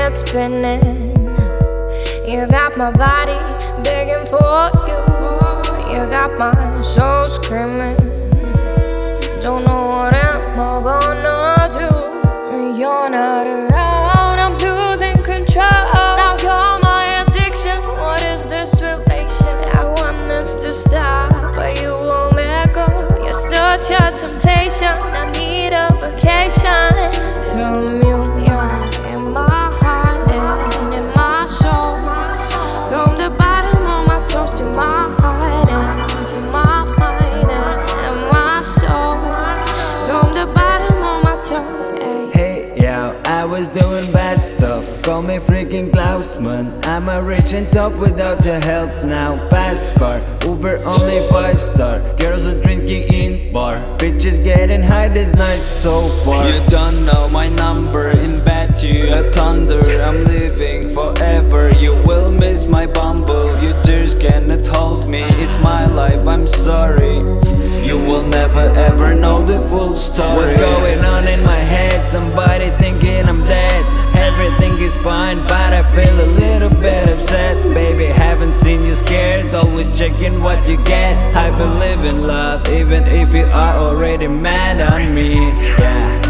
head spinning. You got my body begging for you. You got my soul screaming. Don't know what am I gonna do. You're not around, I'm losing control. Now you're my addiction. What is this relation? I want this to stop, but you won't let go. You're such a temptation. I need a vacation from you. You're in my heart and in my soul. From the bottom of my toes to my heart and to my mind and my soul. From the bottom of my toes. Hey, yeah, I was doing bad stuff. Call me freaking Klausman. I'm a rich and top without your help now. Fast car, Uber only 5-star. Girls are drinking in bar. Bitches getting high this night so far. You don't know my number. In bed you a thunder. I'm living forever. You will miss my bumble. You just cannot hold me. It's my life, I'm sorry. You will never ever know the full story. What's going on in my head? Somebody thinking I'm dead. Everything is fine, but I feel a little bit upset. Baby, haven't seen you scared. Always checking what you get. I believe in love, even if you are already mad on me. Yeah.